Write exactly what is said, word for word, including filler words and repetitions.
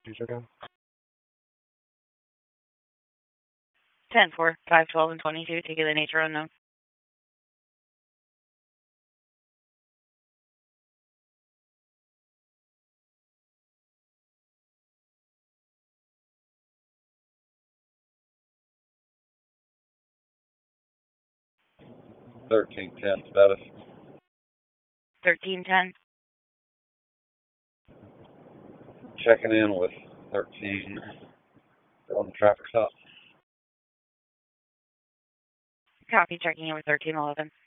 ten four, five twelve, and twenty-two. Take the nature unknown. thirteen ten status. thirteen ten. Checking in with thirteen on the traffic stop. Copy, checking in with thirteen eleven.